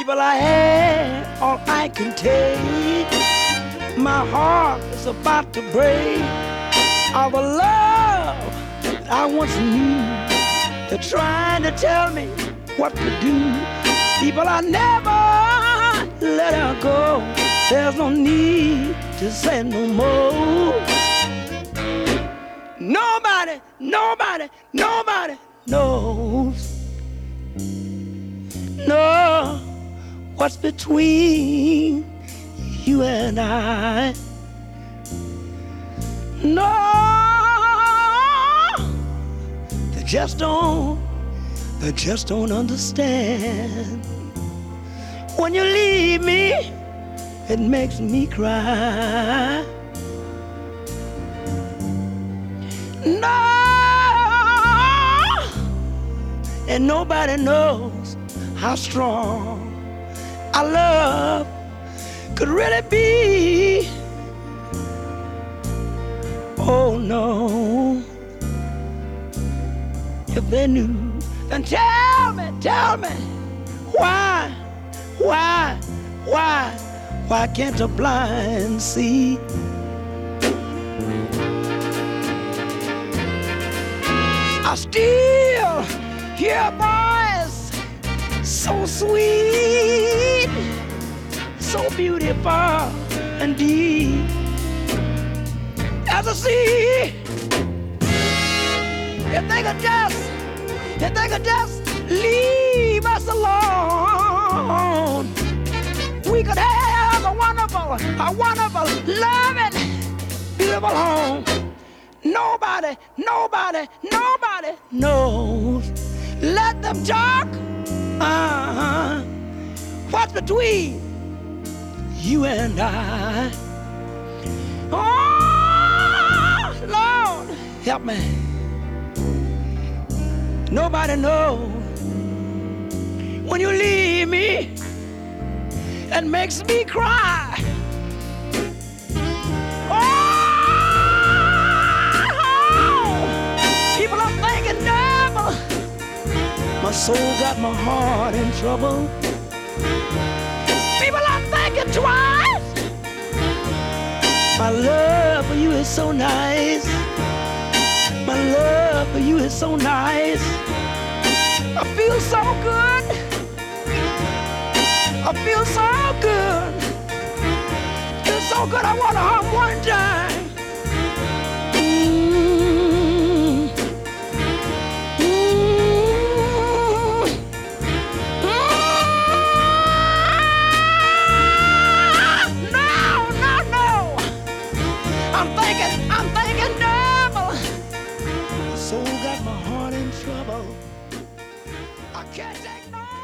People, I had all I can take. My heart is about to break. All the love that I once knew, they're trying to tell me what to do. People, I never let her go. There's no need to say no more. Nobody, nobody, nobody knows. No, what's between you and I? No, they just don't understand. When you leave me, it makes me cry. No, and nobody knows how strong our love could really be. Oh no, if they knew, then tell me, why can't a blind see? I still hear a voice so sweet, so beautiful indeed. As I see, if they could just leave us alone, we could have a wonderful, loving, beautiful home. Nobody knows. Let them talk. What's between you and I? Oh, Lord, help me. Nobody knows. When you leave me, it makes me cry. My soul got my heart in trouble. People are thinking twice. My love for you is so nice. My love for you is so nice. I feel so good. I feel so good. It's so good I want to hug one time. I'm thinking double. My soul got my heart in trouble. I can't take no